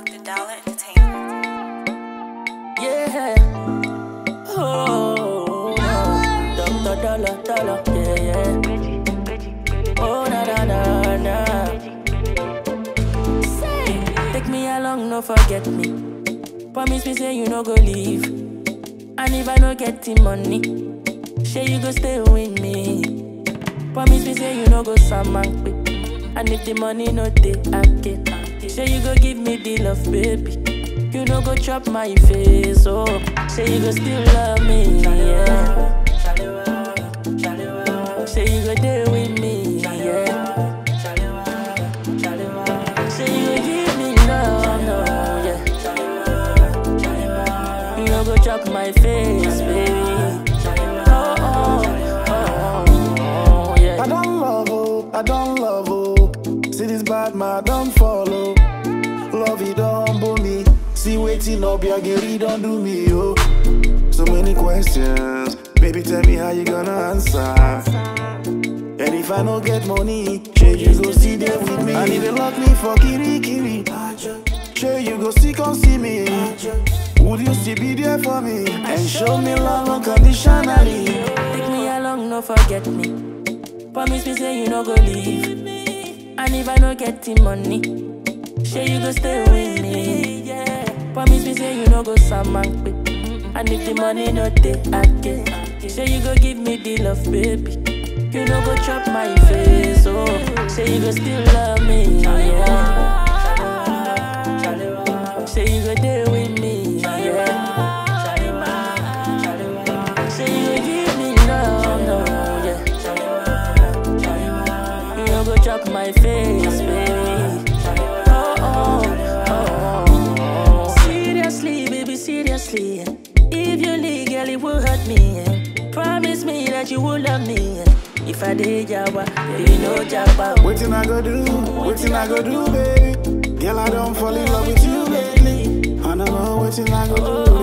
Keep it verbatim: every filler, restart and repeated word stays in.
Doctor Dollar Entertainment. Yeah. Oh, Doctor Dollar, Dollar, yeah, yeah. Oh, na na na na. Take me along, no forget me. Promise me say you no go leave. And if I no get the money, say you go stay with me. Promise me say you no go salmon quick. And if the money no dey, I get. Say you go give me the love, baby. You no go chop my face, oh. Say you go still love me, yeah. Say you go there with me, yeah. Say you go give me love, no, yeah. You no go chop my face, baby. Oh, oh, oh, oh, yeah. I don't love, oh, I don't love, oh. See this bad man, don't follow. Love it, don't humble me. See waiting up, your girl, don't do me, oh. So many questions, baby, tell me how you gonna answer. And if I don't get money, sure you go see there with me. And if they lock me for kiri kiri, sure you go see come see me. Would you still be there for me and show me love unconditionally? Take me along, no forget me. Promise me say you no go leave. And if I no get the money, say you go stay with me, yeah. Promise me say you no go salmon quick. And if the money no dey, I get. Say you go give me the love, baby. You no go chop my face, oh. Say you go still love me, yeah. Say you go there with me, yeah. Say you go give me love, no, yeah. You no go chop my face, baby. Oh, oh, oh, oh. Seriously, baby, seriously. If you leave, girl, it will hurt me. Promise me that you will love me. If I did Jabba, baby, no Jabba. Waiting I go do, waiting I go do, baby. Girl, I don't fall in love with you lately. I don't know waiting I go do.